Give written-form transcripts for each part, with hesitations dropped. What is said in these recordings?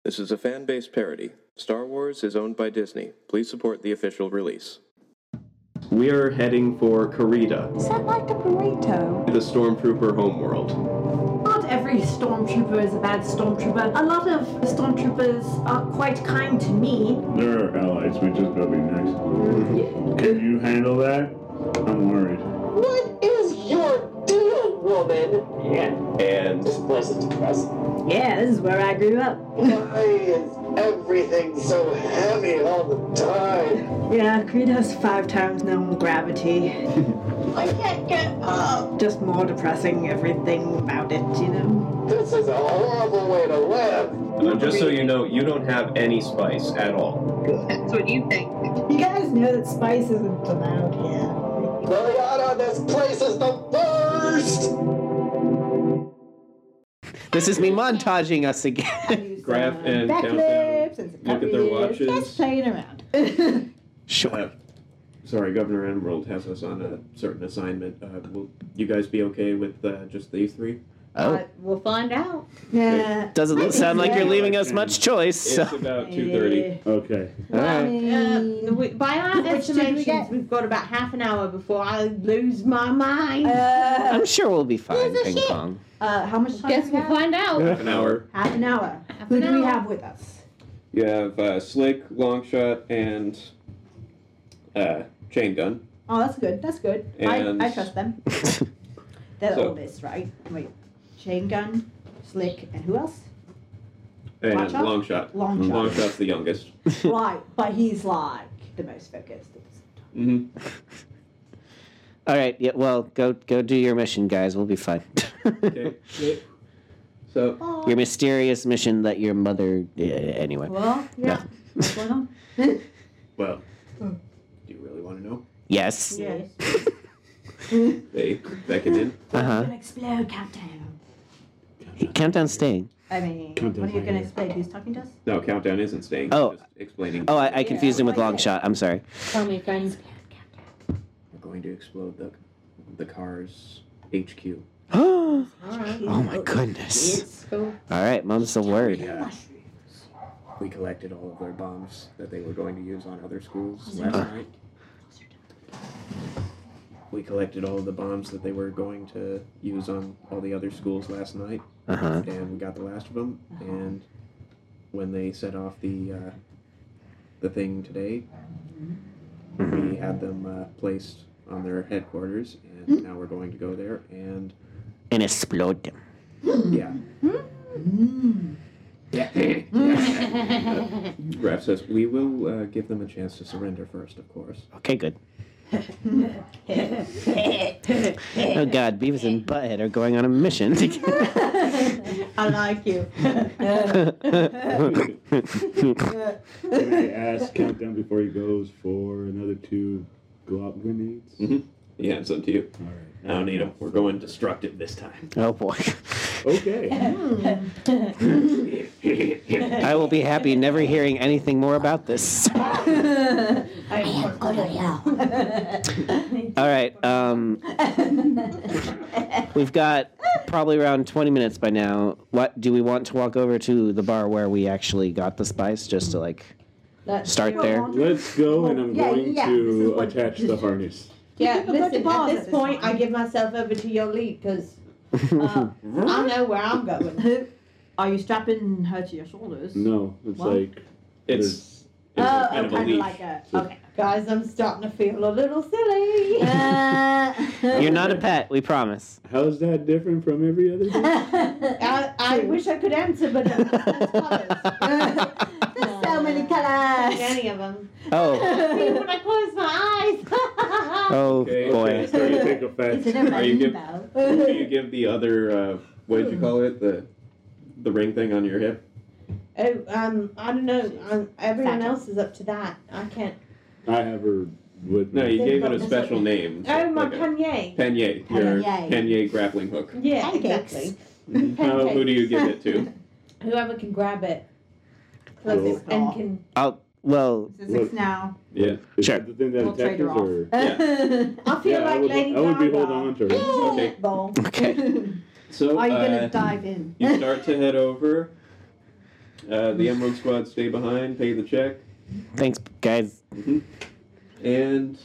This is a fan-based parody. Star Wars is owned by Disney. Please support the official release. We are heading for Karita. Is that like a burrito? The Stormtrooper homeworld. Not every stormtrooper is a bad stormtrooper. A lot of the stormtroopers are quite kind to me. They're our allies, we just gotta be nice. Yeah. Can you handle that? I'm worried. What is your deal, woman? Yeah. And This place is depressing. Yeah, this is where I grew up. Why is everything so heavy all the time? Yeah, Creed has 5 times known gravity. I can't get up. Just more depressing, everything about it, you know? This is a horrible way to live. just so you know, you don't have any spice at all. That's what you think. You guys know that spice isn't allowed here. Liliana, this place is the worst! This is me montaging us again. Graph and countdown. Look at their watches. Just playing around. Sure. Sorry, Governor Emerald has us on a certain assignment. Will you guys be okay with just these three? Oh, We'll find out. Yeah. doesn't sound like you're leaving us much choice. It's So. about 2:30. Okay. All right. By our Which did we estimations, get? we've got about half an hour before I lose my mind. I'm sure we'll be fine, Who's the ping shit? pong. How much time Guess do we we'll have? find out. Half an hour. Half an hour. Half Who an do we hour. have with us? You have Slick, Longshot, and Chain Gun. Oh, that's good. That's good. And- I trust them. They're So- oldest, right? Wait. Chain Gun, Slick, and who else? And Longshot? Longshot. Longshot. Longshot's the youngest. Right, but he's like the most focused. Mm-hmm. All right. Yeah. Well, go do your mission, guys. We'll be fine. Okay. So, Your mysterious mission that your mother. Anyway. Well, yeah. What's going on? well, do you really want to know? Yes. Yes. They beckon in. Uh Explode countdown. huh. Countdown staying. I mean, Countdown's what are you not going to here. explain? Who's talking to us? No, Countdown isn't staying. Oh. He's just explaining. Oh, I confused him with Longshot. I'm sorry. Tell me, friends. We're going to explode the car's HQ. Oh Alright. my goodness. It's cool. All right, mom's the word. We collected all of their bombs that they were going to use on other schools last night. We collected all of the bombs that they were going to use on all the other schools last night, Uh huh. and we got the last of them. And when they set off the thing today, we had them placed on their headquarters, and now we're going to go there and And explode them. yeah. Graf says we will give them a chance to surrender first, of course. Okay, good. Oh God, Beavis and Butthead are going on a mission together. I like you. Can I ask Countdown before he goes for another 2 Glock grenades? Mm-hmm. Yeah, it's up to you. Alright. I don't need them. We're going destructive this time. Oh boy. Okay. I will be happy never hearing anything more about this. All right. We've got probably around 20 minutes by now. What do we want to walk over to the bar where we actually got the spice, just to like start there? Let's go, and I'm going this is to what- attach the harness. Yeah, People go to listen, bars at at this this point, time. I give myself over to your lead because I know where I'm going. Are you strapping her to your shoulders? No, it's What? like It's Oh, kind of a kind of leash. like a. Okay. Guys, I'm starting to feel a little silly. You're not a pet, we promise. how's that different from every other day? I wish I could answer, but there's colors. There's so many colors. Any of them. Oh, When I close my eyes. oh Okay, boy. It's starting to take effect. It's in a Are you rainbow. Do you give the other what did you call it, the ring thing on your hip? Oh, I don't know. Everyone Satchel. else is up to that. I can't. I have her with No, me. you gave it a special name. Oh, my like a- pannier. Pannier. Your Pannier. pannier grappling hook. Yeah, Pancakes. exactly. Who do you give it to? Whoever can grab it. Cool. And can. Well, This is 6 now. Yeah. Is Sure. that the thing that We'll trade her attaches, or? I feel Yeah, like Lady I would be Gaga. holding on to her. Okay. Ball. okay. So Are you gonna dive in? you start to head over, The Emerald Squad stay behind, pay the check, Thanks, guys. and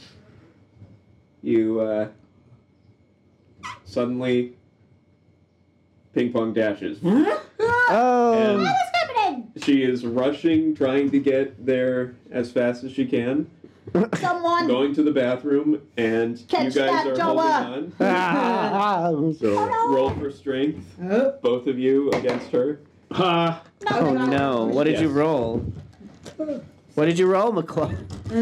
you suddenly Ping Pong dashes. Oh. And What's happening? she is rushing, trying to get there as fast as she can, Someone. going to the bathroom, and you Catch guys that, are Joa. holding on. Ah. So, Roll for strength, both of you against her. ha! Oh no! What did you Yes. roll? What did you roll, McClaw?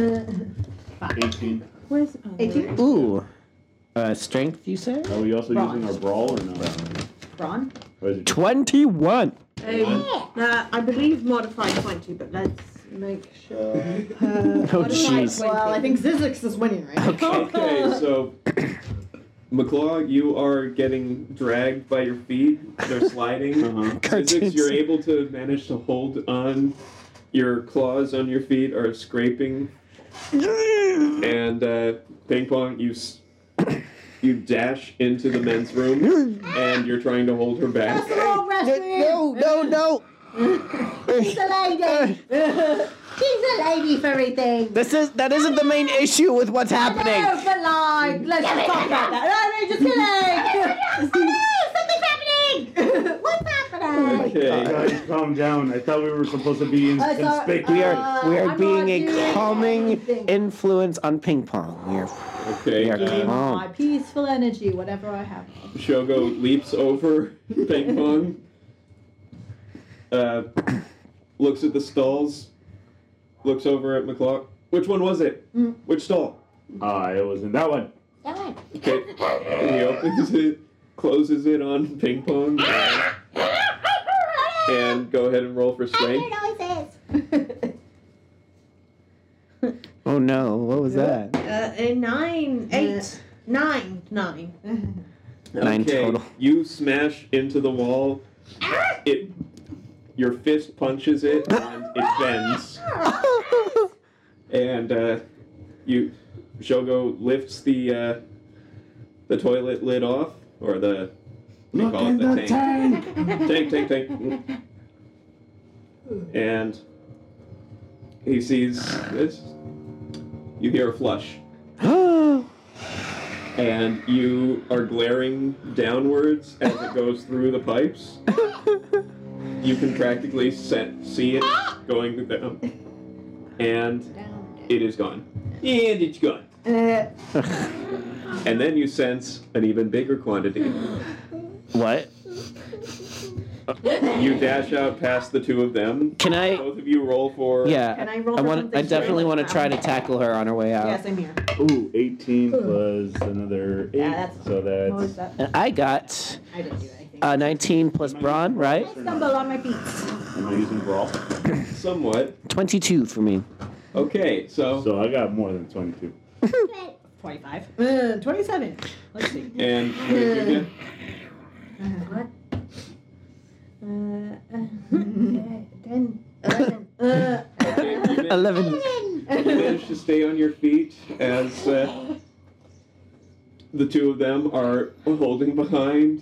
18. Where's 18? Ooh. Strength, you say? Are we also using our brawl or no? Ron? Or is it 21. I believe modified 20, but let's make sure. Oh, jeez. Well, I think Zizix is winning, right? Okay, so McClaw, you are getting dragged by your feet. They're sliding. Cartoons. You're able to manage to hold on. Your claws on your feet are scraping. And Ping Pong, you dash into the men's room, and you're trying to hold her back. No. She's a lady. She's a lady for everything. That isn't the main issue with what's happening. No, but like, let's just talk about that. No, just kidding. Something's happening. What's happening? Okay. Guys, calm down. I thought we were supposed to be inconspicuous. We are I'm being not a doing calming anything. influence on Ping Pong. We are Okay. My peaceful energy, whatever I have. Shogo leaps over Ping Pong. Looks at the stalls. Looks over at McClaw. Which one was it? Which stall? It wasn't that one. Okay. He opens it, closes it on Ping Pong, and go ahead and roll for strength. Oh no! What was that? A 9, 8, 9, 9. 9 total. You smash into the wall. Your fist punches it, and it bends. And Shogo lifts the toilet lid off, or the what do you call it? The tank. Tank. And he sees this. You hear a flush. And you are glaring downwards as it goes through the pipes. You can practically see it going down. And it is gone. And it's gone. And then you sense an even bigger quantity. What? You dash out past the two of them. Can I? Both of you roll for... Yeah. Can I roll for something I definitely straight? want to try to tackle her on her way out. Yeah, same here. Ooh, 18 plus another 8. Yeah, that's so What was that's... that? And I got I didn't do anything. 19 plus brawn, right? I stumble on my feet. Am I using brawl? Somewhat. 22 for me. Okay, so... So I got more than 22. 25. 27. Let's see. And what did you get? What? 10, 11. Okay, 11. You manage to stay on your feet as the two of them are holding behind.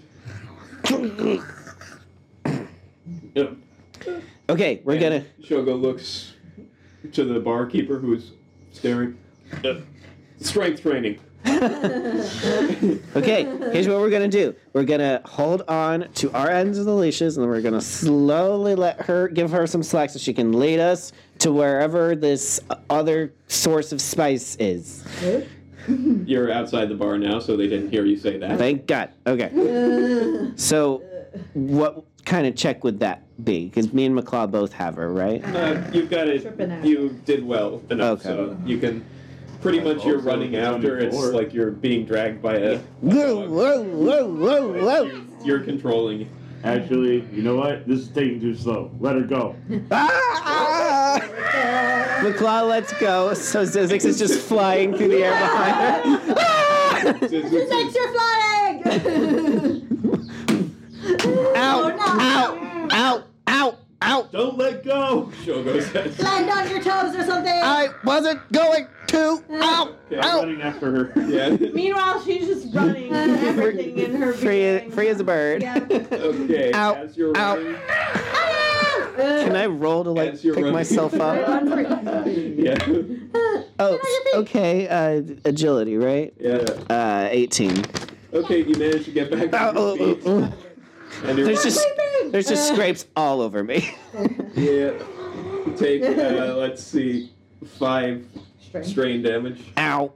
Yep. Okay, we're gonna. Shogo looks to the barkeeper who's staring. Strength training. Okay, here's what we're gonna do. We're gonna hold on to our ends of the leashes, and then we're gonna slowly give her some slack so she can lead us to wherever this other source of spice is. You're outside the bar now, so they didn't hear you say that. Thank God. Okay. So, what kind of check would that be? Because me and McClaw both have her, right? You've got it. Tripping out. You did well enough, Okay. so you can. Pretty much, you're Also, running after. It's 24. like you're being dragged by a. Whoa, whoa, whoa, whoa, whoa! You're controlling. Actually, you know what? This is taking too slow. Let her go. Ah! McClaw, let's go. So Zizix is just flying through the air behind her. Ah! Thanks, you're flying! Ow! no. Ow! Ow! Ow! Ow! Don't let go! Shogo says. Land on your toes or something! I wasn't going to. Ow! Okay, I'm Ow! running after her. Yeah. Meanwhile, she's just running everything in her Free being. as a bird. Yeah. Okay. Ow. As you're Ow. running, Can Can I roll to like As you're pick running. myself up? Yeah. Oh, okay. Agility, right? Yeah. 18. Okay, you managed to get back on your feet. And you're There's just scrapes all over me. Yeah. Take, let's see, 5 strain damage. Ow.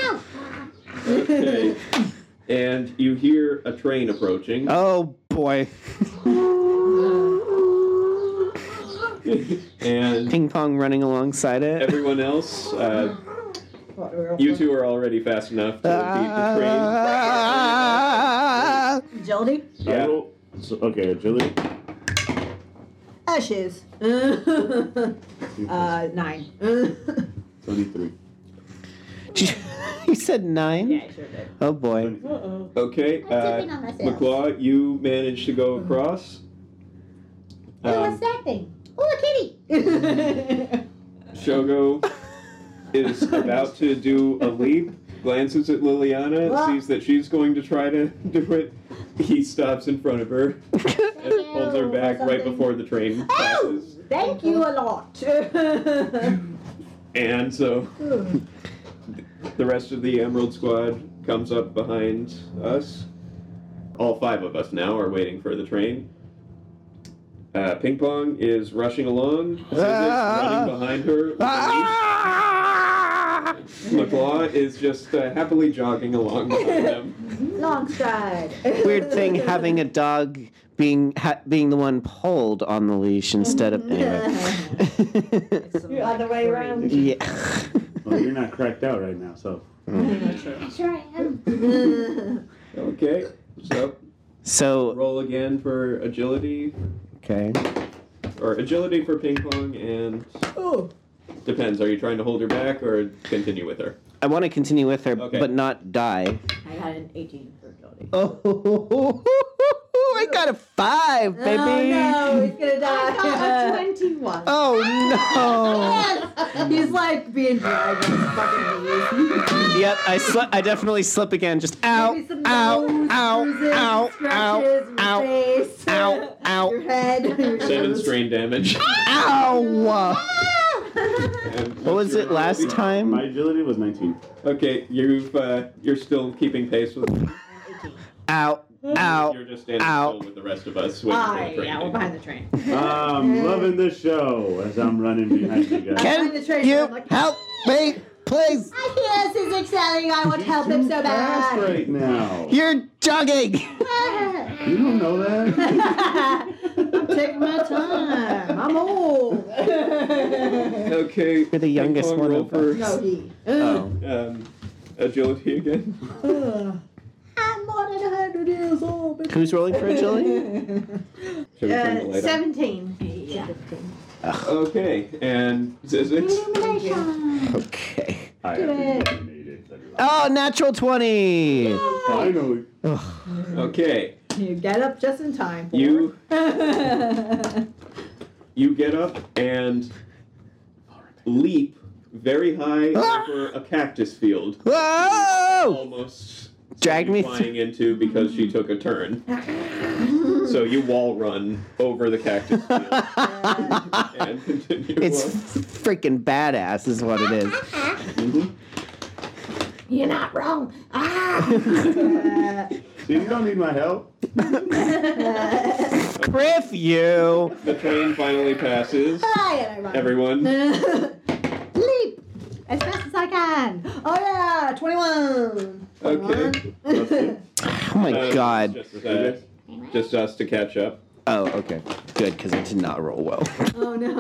Okay. And you hear a train approaching. Oh boy. And Ping pong running alongside it. everyone else, you two are already fast enough to beat the Agility? train. Yeah. Okay, agility. Ashes. 9. 23. You said 9? Yeah, I sure did. Oh boy. Okay, tipping on myself. McClaw, you managed to go across. What's that thing? Oh, a kitty! Shogo is about to do a leap, glances at Liliana, What? sees that she's going to try to do it. He stops in front of her and holds her back right before the train passes. Thank you a lot. And so the rest of the Emerald Squad comes up behind us. All 5 of us now are waiting for the train. Ping Pong is rushing along. Zizix running behind her. with a leash. McClaw is just happily jogging along behind them. Long stride. Weird thing having a dog being the one pulled on the leash instead of anyway. You're other way around. Yeah. Well, you're not cracked out right now, so. Sure I am. Okay, So roll again for agility. okay. Or agility for Ping Pong and... Depends, are you trying to hold her back or continue with her? I want to continue with her, Okay. but not die. I got an 18 for agility. Oh, I got a 5, baby. Oh no, he's gonna die. I got a 21. Oh Yes! He's like being dragged on his fucking knees. no. Yep, I definitely slip again. Just ow, Maybe some ow, nose ow, bruises, ow, scratches, your ow, face, ow, ow. your head, your 7 nose. strain damage. ow. And What was it last My time? agility was 19. Okay, you're still keeping pace with... Ow, ow. You're just standing Ow. still with the rest of us waiting for the train. Yeah, we're behind the train. I'm loving the show as I'm running behind you guys. behind the train, You I'm like- help me, please? I hear this is exciting. I want to help him so Fast bad. right now. You're jogging. You don't know that. I'm taking my time. I'm old. Okay. You're the youngest Ping Pong, one roll of for, us. No, he. Oh. agility again. I'm more than 100 years old. bitch. Who's rolling for agility? Should we turn the light on? 17. Yeah. Okay, and Zizix. Illumination. Okay. I Do have it. eliminated the Oh, natural 20. Finally. Okay, You get up just in time. For you get up and leap very high over a cactus field. Whoa! Almost Drag me flying into because she took a turn. So you wall run over the cactus field and continue. It's on. freaking badass, is what it is. Mhm. You're not wrong. Ah. See, you don't need my help. Griff, you. The train finally passes. Hi, and I run. Everyone. Leap as fast as I can. Oh yeah, 21. Okay. 21. Oh my god. Just us to catch up. Oh, okay. Good, because I did not roll well. Oh no.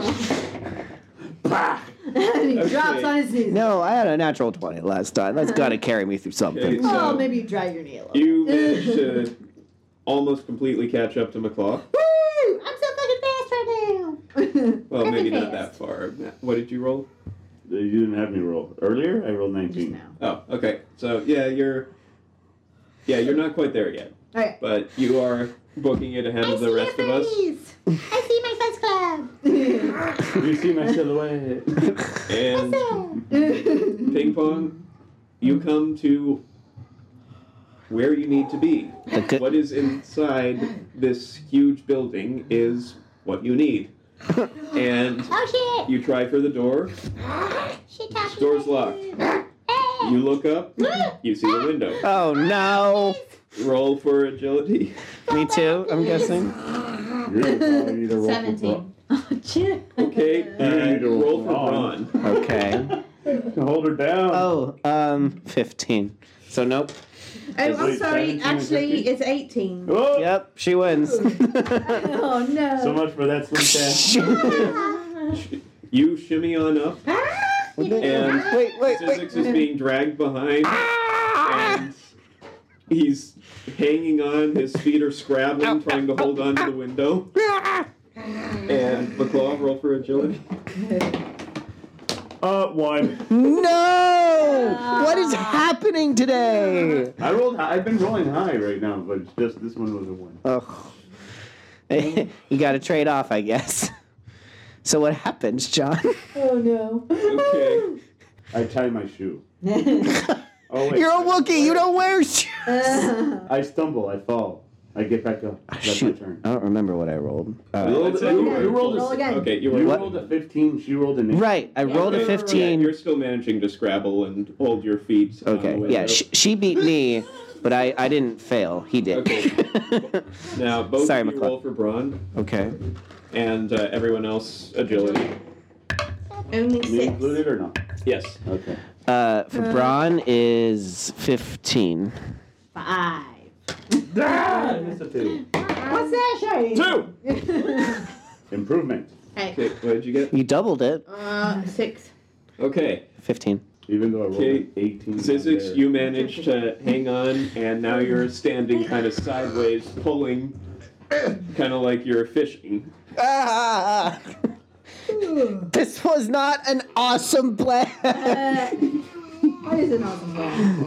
And he drops on his knees. No, I had a natural 20 last time. That's got to carry me through something. Okay, Oh, so maybe you drag your knee a little. you managed to almost completely catch up to McClaw. Woo! I'm so fucking fast right now. Well, maybe not fast. that far. What did you roll? You didn't have me roll. Earlier, I rolled 19. Now. Oh, okay. So you're not quite there yet, Okay. but you are booking it ahead of the rest of us. I see my Fuzz Club. You see my silhouette. And Ping Pong, you come to where you need to be. The good- What is inside this huge building is what you need. And Oh shit! you try for the door. She talking Door's about locked. Hey. You look up. You see the window. Oh no! Roll for agility. Me too, I'm guessing. You're gonna probably need to roll 17. Oh, shit. Okay, need to roll roll for for Braun. Okay. to hold her down. Oh, 15. So nope. Oh, I'm Wait, sorry. 17 and Actually, 15? it's 18. Oh, Yep, she wins. Oh no. so much for that slim cat. You shimmy on up, and Wait. Zizix is being dragged behind, and he's hanging on. His feet are scrabbling, trying to hold on to the window. And McClaw, roll for agility. 1. No! What is happening today? I've been rolling high right now, but it's just this one was a 1. Oh. You gotta trade off, I guess. So what happens, John? Oh no. Okay. I tie my shoe. Oh wait. You're a Wookiee, you don't wear shoes! I stumble. I fall. I get back up. That's Shoot. my turn. I don't remember what I rolled. Let's say You rolled Roll a, again. Okay, you you were rolled a 15. She rolled an 8. Right, I rolled a Yeah, 15. you're still managing to scrabble and hold your feet. on the Okay, window. yeah, she beat me, but I didn't fail. He did. Okay. Now both Sorry, of you McClaw. roll for Braun, Okay. and everyone else agility. Only Me 6. included or not? Yes. Okay. For Braun is 15. 5. It's a 2. What's that, Shay? 2! Improvement. Okay, what did you get? You doubled it. 6. Okay. 15. Even though I rolled Okay, an 18. Zizix, you managed to hang on, and now you're standing kind of sideways, pulling, kind of like you're fishing. Ah! This was not an awesome plan. What is an awesome plan?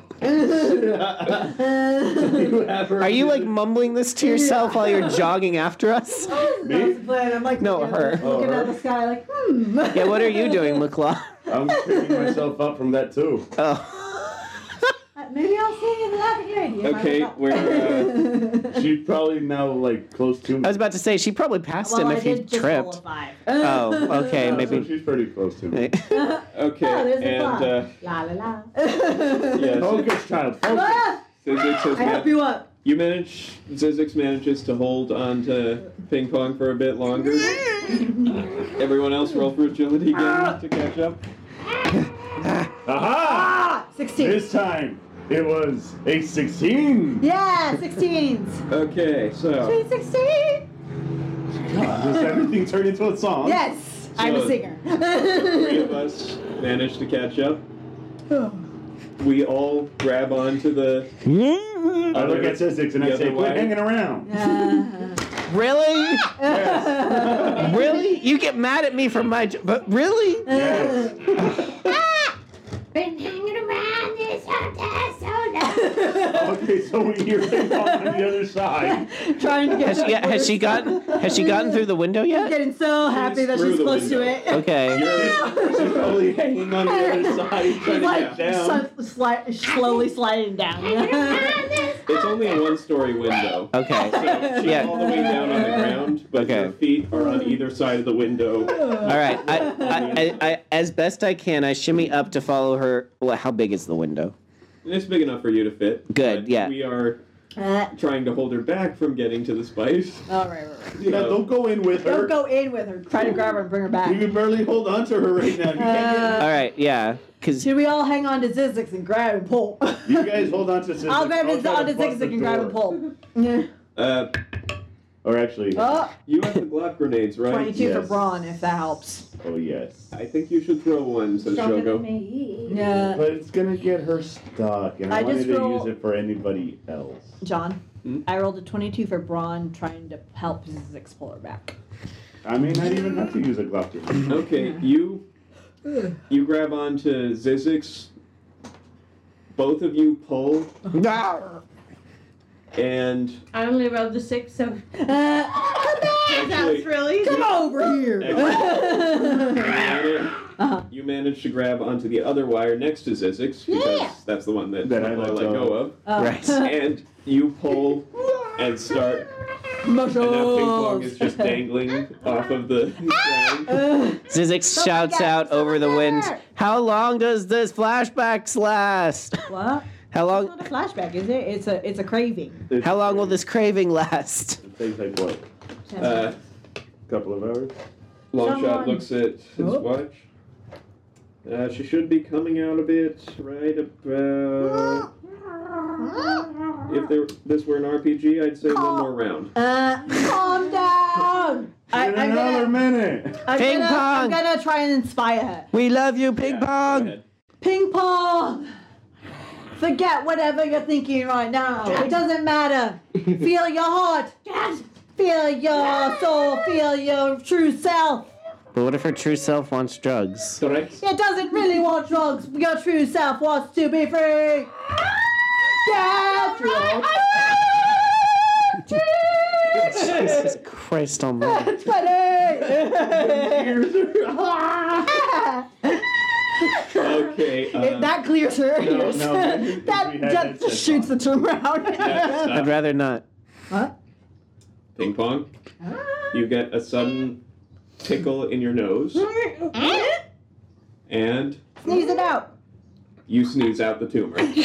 Are you like mumbling this to yourself while you're jogging after us? Me? Plan. I'm like No, her. looking her. at the sky like, Yeah, what are you doing, McClaw? I'm picking myself up from that too. Oh. Maybe I'll see you in the lab at your idea. Okay, we're, She's probably now like close to me. I was about to say, she probably passed well, him I if he did just roll a tripped. 5. Oh, okay, So maybe. she's pretty close to me. okay, Oh, there's the and, La la la. yeah, Focus, child. Focus. Ah, Zizix has I help you up. Zizix manages to hold on to Ping Pong for a bit longer. Everyone else roll for agility again to catch up. Aha! 16. This time it was a 16. Yeah, 16s. Okay, so Sweet 16. Does everything turn into a song? Yes, I'm a So- singer. 3 of us managed to catch up. We all grab onto the I look at Zizix and The I say, other quit way. hanging around. Really? Yes. Really? You get mad at me for my but really? Yes. Been hanging around this hotel so long. Okay, so we hear Ping Pong on the other side. Trying to get Has she gotten through the window yet? Getting so happy that through she's the close to window. it. Okay. She's probably hanging on the other side trying to Like get down. slowly sliding down. It's only a 1-story window. Okay. So she's all the way down on the ground, but Okay. her feet are on either side of the window. All right. I as best I can, I shimmy up to follow her. Well, how big is the window? It's big enough for you to fit. Good, but yeah. We are trying to hold her back from getting to the spice. All right. Yeah, don't go in with her. Don't go in with her. Try to grab her and bring her back. You can barely hold on to her right now. You, can't All right. Yeah. Cause Should we all hang on to Zizix and grab and pull? you guys hold on to Zizix. I'll grab try onto to bust Zizix the and grab and door. pull. Yeah. Or actually, Oh, You have the Glock grenades, right? 22 for Yes. Braun, if that helps. oh yes. I think you should throw one, says Shogo. Yeah. But it's gonna get her stuck, and I I wanted just to roll- use it for anybody else. John, Hmm? I rolled a 22 for Braun, trying to help Zizix pull her back. I may not even have to use a Glock grenade. Okay, you grab onto Zizix. Both of you pull, and I only rolled the 6, so Come back! actually, that's really Come over here! you manage to grab onto the other wire next to Zizix because that's the one that That I I let let go. go of. Right. And you pull and start And now Ping Pong is just dangling off of the ground. Zizix shouts out over the wind. How long does this flashback last? What? How long? It's not a flashback, is it? It's a craving. How long will this craving last? It takes like what? Couple of hours? Longshot looks at his watch. She should be coming out a bit right about. If this were an RPG, I'd say one more round. Calm down. In another minute. Ping I'm pong. gonna try and inspire her. We love you, Ping Go Pong. ahead. Ping pong. Forget whatever you're thinking right now. It doesn't matter. Feel your heart. Feel your soul. Feel your true self. But what if her true self wants drugs? Correct. It doesn't really want drugs. Your true self wants to be free. Get drugs. Jesus Christ almighty. Okay. That clears her ears. no, that we had just headsets shoots the tumor out. I'd rather not. What? Ping Pong. You get a sudden tickle in your nose, and Sneeze it out. you sneeze out the tumor. You did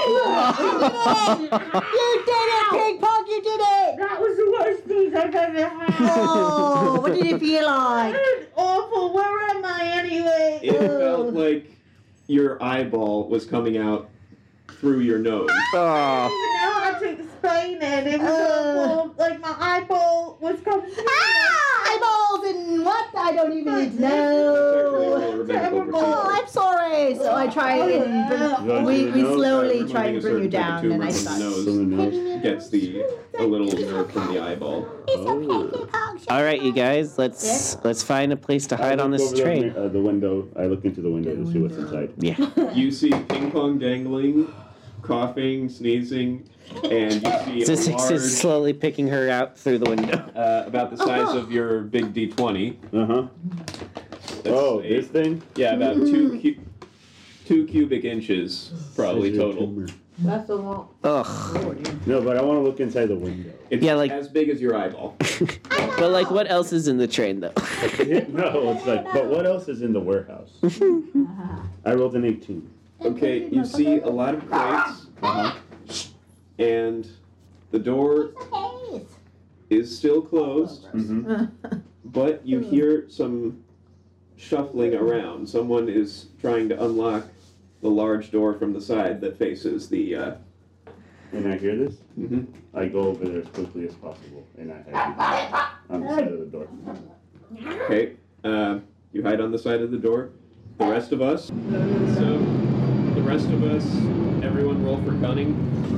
it, Ping Pong, you did it! That was the worst news I've ever had. Oh, what did it feel like? It's awful. Where am I anyway? It felt like your eyeball was coming out through your nose. Oh. I don't even know how to explain it. It was awful. Like my eyeball was coming through. Eyeballs and what? I don't even need to Technically, know. roll a medical Oh, procedure. I'm sorry. So I tried and we slowly try and bring you down, and I From the stopped. nose From the nose. gets a little nerve from the eyeball. All right, you guys, let's find a place to hide on this train. The window. I look into the window to see what's inside. Yeah. You see Ping Pong dangling, coughing, sneezing, and you see a Zizix is large, slowly picking her out through the window. about the size of your big D20. Uh-huh. Let's Oh, say- this thing? Yeah, about 2 cubic inches, probably total. That's a lot. Ugh. No, but I want to look inside the window. It's Yeah, like- as big as your eyeball. But like, what else is in the train though? No, it's like, but what else is in the warehouse? I rolled an 18. Okay, you see a lot of crates, and the door is still closed, Mm-hmm. but you hear some shuffling around. Someone is trying to unlock the large door from the side that faces the. And I hear this, Mhm. I go over there as quickly as possible, and I hide on the side of the door. Okay, you hide on the side of the door. The rest of us. So, the rest of us, everyone roll for cunning.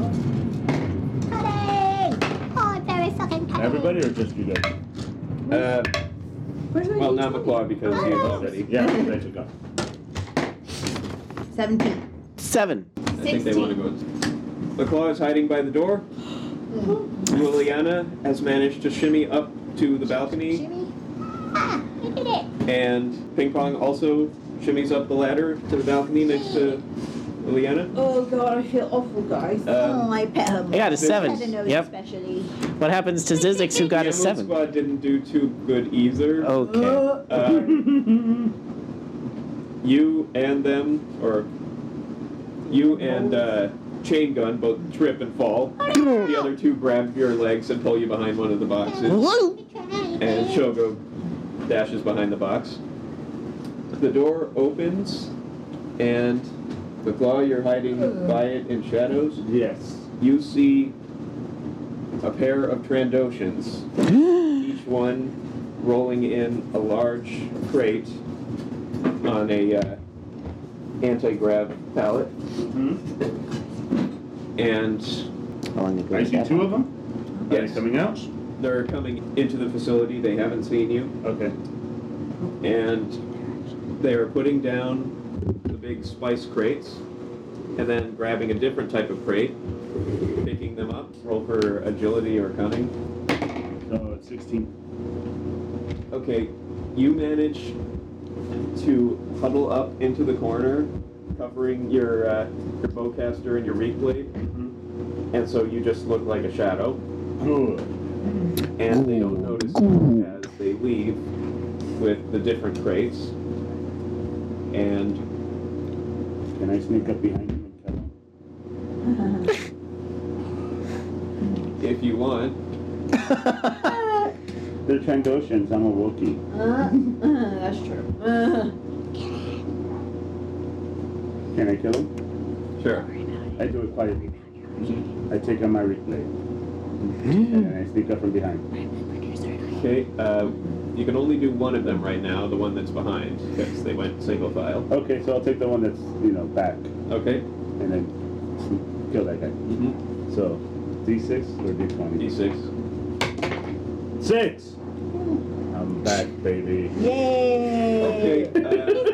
Everybody or just you guys? Well, not McClaw because he is already. Yeah, I took off. 17. 7. I think they want to go. McClaw is hiding by the door. Liliana has managed to shimmy up to the balcony. And Ping Pong also shimmies up the ladder to the balcony next to Liliana. Oh god, I feel awful, guys. I pet him. I got a This- 7. Yep. Especially. What happens to Zizix who got the a 7? Squad didn't do too good either. Okay. You and them, or you and Chain Gun both trip and fall. The other two grab your legs and pull you behind one of the boxes. And Shogo dashes behind the box. The door opens, and the claw, you're hiding by it in shadows. Yes. You see a pair of Trandoshans, each one rolling in a large crate on a anti-grav pallet. And How long ago I was see that? 2 of them. Are Yes. they coming out? they're coming into the facility. They haven't seen you. Okay. And they're putting down the big spice crates and then grabbing a different type of crate, picking them up. Roll for agility or cunning. So it's 16. Okay, you manage to huddle up into the corner, covering your bowcaster and your reef blade, and so you just look like a shadow. Good. and they don't notice you as they leave with the different crates. And Can I sneak up behind him and kill him? if you want, They're Trandoshans. I'm a Wookiee. That's true. Can I kill him? sure. I do it quietly. I take out my replay. And then I sneak up from behind. Okay, you can only do one of them right now, the one that's behind, because they went single file. Okay, so I'll take the one that's, back. Okay. And then kill that guy. Mm-hmm. So, D6 or D20? D6. 6! I'm back, baby. Yay! Okay.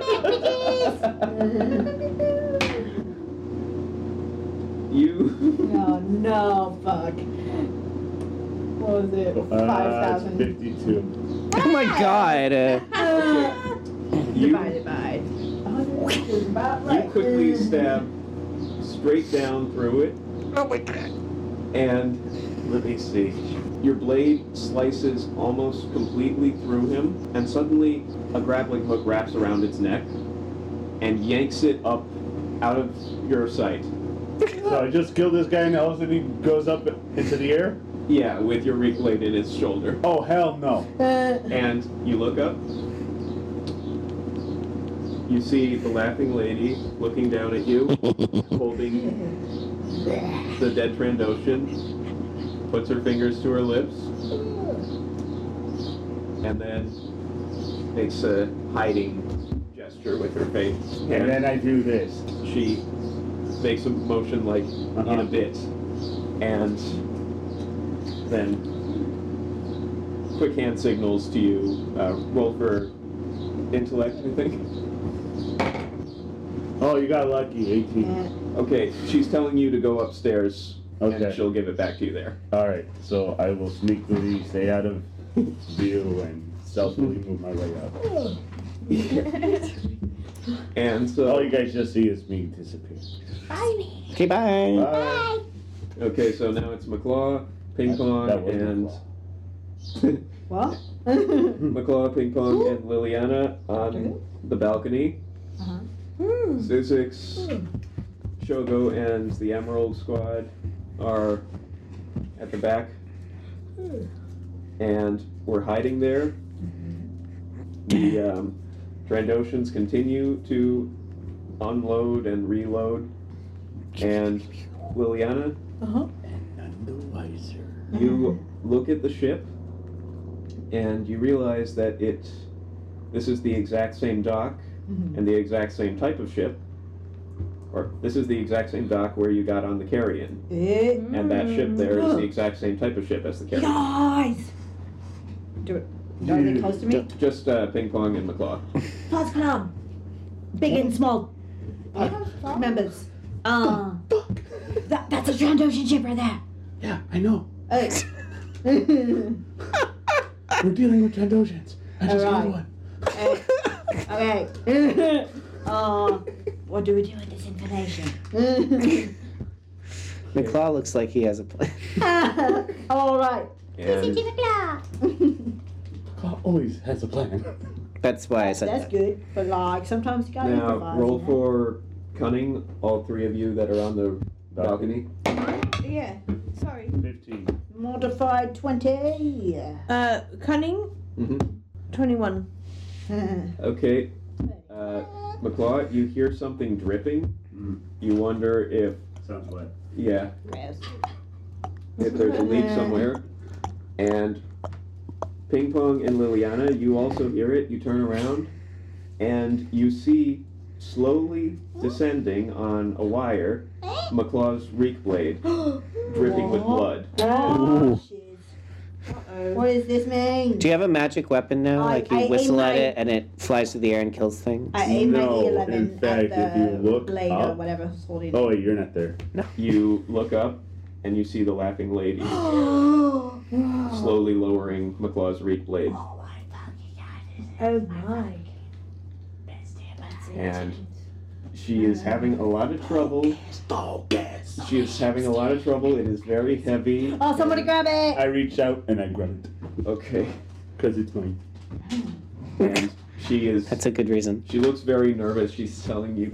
You. No, fuck. What was it? 5,000. 52. Oh my god. You Divided by. About right. You quickly stab straight down through it. Oh my god. And let me see. Your blade slices almost completely through him, and suddenly a grappling hook wraps around its neck and yanks it up out of your sight. So I just killed this guy and all of a sudden he goes up into the air? Yeah, with your reek blade in his shoulder. Oh, hell no. And you look up. You see the laughing lady looking down at you, holding the dead Trandoshan, puts her fingers to her lips, and then makes a hiding gesture with her face. And then I do this. She makes a motion like in a bit, and then quick hand signals to you. Roll for intellect, I think. Oh, you got lucky. 18. Okay, she's telling you to go upstairs, and Okay. she'll give it back to you there. Alright, so I will sneakily stay out of view and stealthily move my way up. And so, All you guys just see is me disappear. Okay, bye. Bye. okay, so now it's McClaw, Ping Pong, That was and What? McClaw, Ping Pong, and Liliana on the balcony. Zuzix, Shogo, and the Emerald Squad are at the back, and we're hiding there. The Trandoshans continue to unload and reload, and Liliana, None the wiser. you look at the ship, and you realize that this is the exact same dock and the exact same type of ship, or this is the exact same dock where you got on the Carrion, and that ship there is the exact same type of ship as the Carrion. Guys! Are they close to me? Just Ping Pong and McClaw. Plus Club. Big and small members. That's a Trandoshan ship right there. Yeah, I know. Hey. We're dealing with Trandoshans. I just Alright. killed one. Okay. What do we do with this information? McClaw looks like he has a plan. All right. And Claw always has a plan. That's why I said That's that. good, but like sometimes you gotta now improvise. roll you know? for cunning, all three of you that are on the balcony. Yeah. Sorry. 15. Modified 20. Cunning. Mm-hmm. 21. Okay. McClaw, you hear something dripping. You wonder if, Sounds wet. yeah, Yes. if there's a leak somewhere. And Ping Pong and Liliana, you also hear it. You turn around, and you see slowly descending on a wire McClaw's reek blade, dripping with blood. Oh, shiz. What does this mean? Do you have a magic weapon now? Like you I whistle aim at my- it and it flies through the air and kills things? I aim my No, E11 in fact, at if you the look blade or up- whatever it's holding. Oh, wait, you're not there. You look up, and you see the laughing lady slowly lowering McClaw's reek blade. Oh my fucking god. Oh my. And she is having a lot of trouble. She is having a lot of trouble. It is very heavy. Oh, somebody grab it! I reach out and I grab it. Okay. Because it's mine. And she is. That's a good reason. She looks very nervous. She's telling you.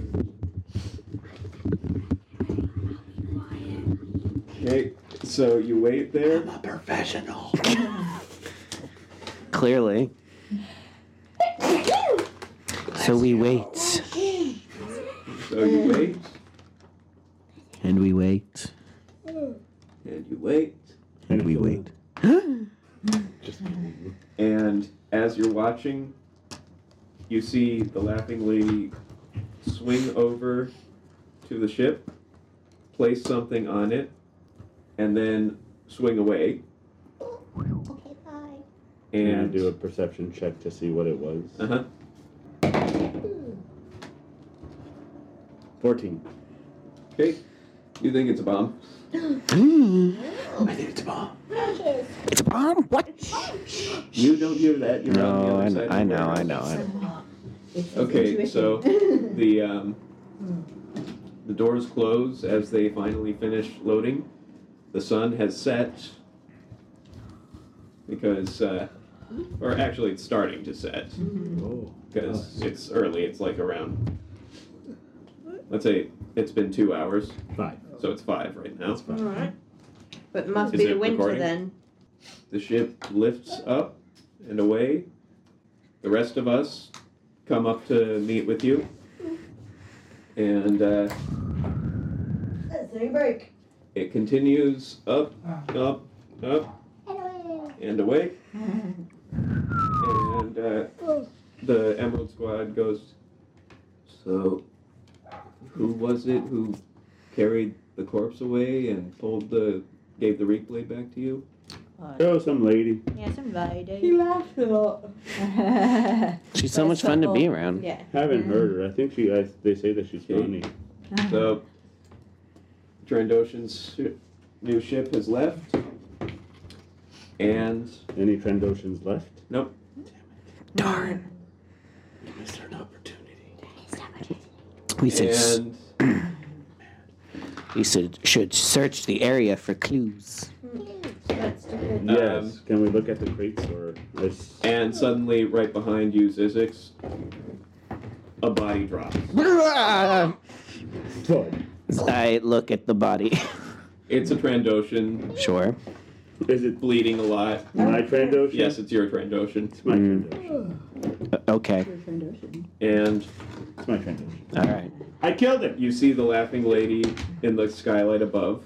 Okay, so you wait there. I'm a professional. Clearly. So we wait. So you wait. And we wait. And you wait. And we wait. Just And as you're watching, you see the Laughing Lady swing over to the ship, place something on it, and then swing away. Okay, bye. And do a perception check to see what it was. 14. Okay. You think it's a bomb? I think it's a bomb. It's a bomb? What? You don't hear that. You're on the No, other side. I of the know. warehouse. Okay, so the doors close as they finally finish loading. The sun has set because, or actually, it's starting to set Oh. because it's early. It's like around, let's say, it's been 2 hours, 5. so it's 5 right now. Alright. But it must Is be it the winter recording? then. The ship lifts up and away. The rest of us come up to meet with you. And Let's take a break. it continues up, up, up, and away. And the Emerald Squad goes, so who was it who carried the corpse away and gave the reek blade back to you? Oh, some lady. Yeah, some lady. He laughed a lot. She's so much fun to be around. Yeah. Haven't heard her. I think they say that she's Okay. funny. So, Trandoshan's new ship has left. And, Any Trandoshans left? nope. Darn. You missed an opportunity. We should, And we should search the area for clues. Let's do it. Yes. Can we look at the crates or this? And suddenly, right behind you, Zizix, a body drops. Thud. I look at the body. It's a Trandoshan, Sure. Is it bleeding a lot. my Trandoshan? Yes, it's your Trandoshan. It's my Trandoshan. Okay. And It's my Trandoshan. All right. I killed him! you see the Laughing Lady in the skylight above.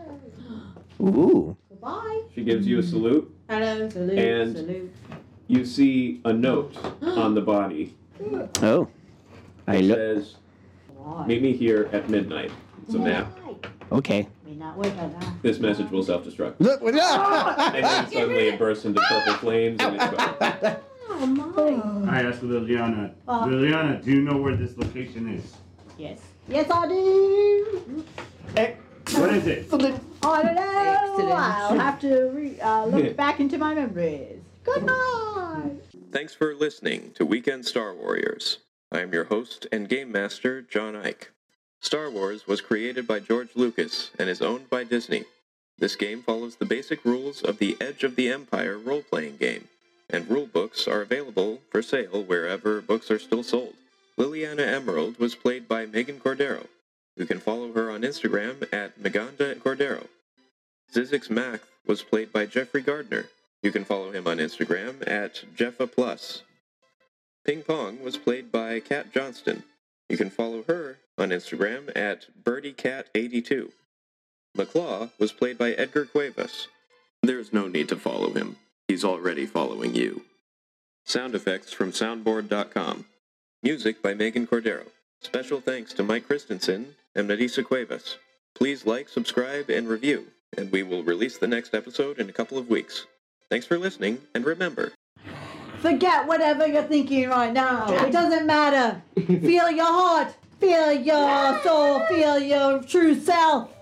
Ooh. Bye. She gives you a salute. Hello. Salute. And- Salute. You see a note on the body. Oh. I It look. says, meet me here at midnight. It's a map. Okay. May not work on that. This message will self-destruct. And then suddenly it bursts into purple flames and it's gone. Oh my. I asked Liliana. Uh. Liliana, do you know where this location is? Yes. Yes, I do. What is it? I don't know. Excellent. I'll have to look back into my memories. Good night. Thanks for listening to Weekend Star Warriors. I am your host and game master, John Ike. Star Wars was created by George Lucas and is owned by Disney. This game follows the basic rules of the Edge of the Empire role-playing game, and rule books are available for sale wherever books are still sold. Liliana Emerald was played by Megan Cordero. You can follow her on Instagram at Meganda Cordero. Zizix Math was played by Jeffrey Gardner. You can follow him on Instagram at Jeffa+. Ping Pong was played by Kat Johnston. You can follow her on Instagram at BirdieCat82. McClaw was played by Edgar Cuevas. There's no need to follow him. He's already following you. Sound effects from Soundboard.com. Music by Megan Cordero. Special thanks to Mike Christensen and Melissa Cuevas. Please like, subscribe, and review, and we will release the next episode in a couple of weeks. Thanks for listening, and remember, Forget whatever you're thinking right now. It doesn't matter. Feel your heart. Feel your soul. Feel your true self.